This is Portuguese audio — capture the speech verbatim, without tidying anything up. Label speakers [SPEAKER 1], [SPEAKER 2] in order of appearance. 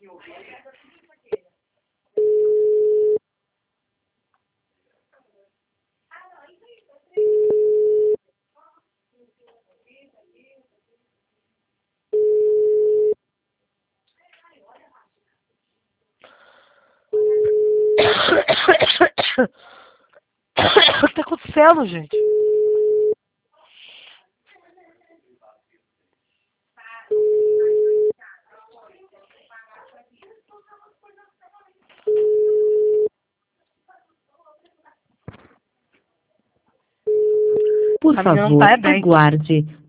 [SPEAKER 1] O que tá acontecendo, gente?
[SPEAKER 2] Por
[SPEAKER 1] A menina não
[SPEAKER 2] favor,
[SPEAKER 1] tá bem.
[SPEAKER 2] aguarde.